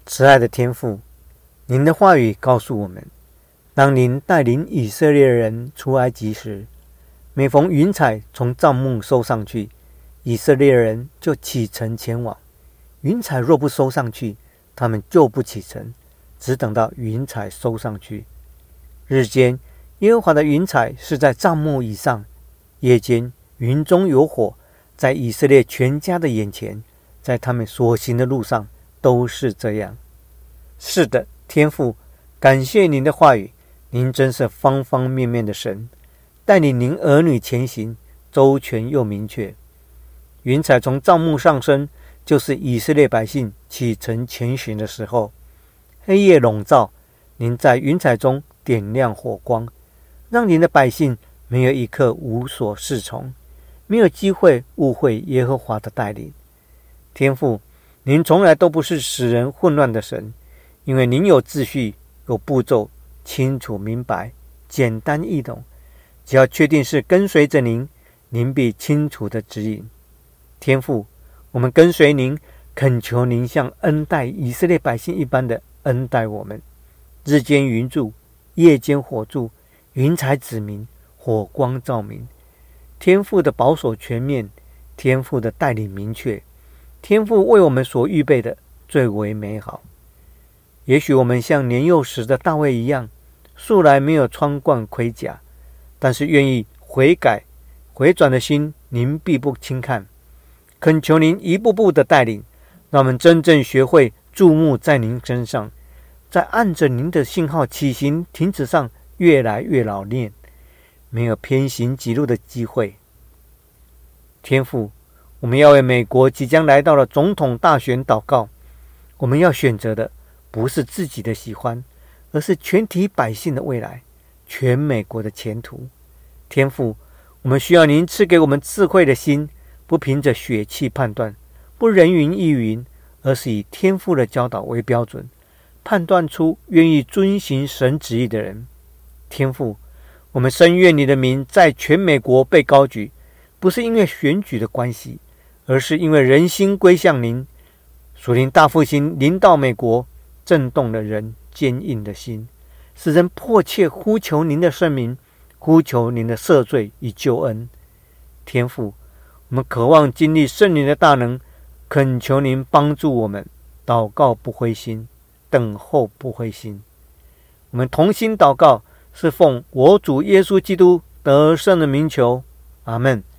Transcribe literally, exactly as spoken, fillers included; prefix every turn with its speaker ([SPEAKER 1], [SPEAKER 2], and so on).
[SPEAKER 1] 慈爱的天父，您的话语告诉我们，当您带领以色列人出埃及时，每逢云彩从帐幕收上去，以色列人就启程前往。云彩若不收上去，他们就不启程，只等到云彩收上去。日间耶和华的云彩是在帐幕以上，夜间云中有火，在以色列全家的眼前，在他们所行的路上都是这样。是的，天父，感谢您的话语，您真是方方面面的神，带领您儿女前行，周全又明确。云彩从帐幕上升，就是以色列百姓启程前行的时候。黑夜笼罩，您在云彩中点亮火光，让您的百姓没有一刻无所适从，没有机会误会耶和华的带领。天父，您从来都不是使人混乱的神，因为您有秩序，有步骤，清楚明白，简单易懂。只要确定是跟随着您，您必清楚的指引。天父，我们跟随您，恳求您像恩待以色列百姓一般的恩待我们。日间云柱，夜间火柱，云彩指明，火光照明。天父的保守全面，天父的带领明确，天父为我们所预备的最为美好。也许我们像年幼时的大卫一样，素来没有穿冠盔甲，但是愿意悔改回转的心，您必不轻看。恳求您一步步的带领，让我们真正学会注目在您身上，在按着您的信号起行停止上越来越老练，没有偏行己路的机会。天父，我们要为美国即将来到的总统大选祷告。我们要选择的不是自己的喜欢，而是全体百姓的未来，全美国的前途。天父，我们需要您赐给我们智慧的心，不凭着血气判断，不人云亦云，而是以天父的教导为标准，判断出愿意遵行神旨意的人。天父，我们深愿你的名在全美国被高举，不是因为选举的关系，而是因为人心归向您。属灵大复兴临到美国，震动了人坚硬的心，使人迫切呼求您的圣名，呼求您的赦罪与救恩。天父，我们渴望经历圣灵的大能，恳求您帮助我们，祷告不灰心，等候不灰心。我们同心祷告，是奉我主耶稣基督得胜的名求，阿们。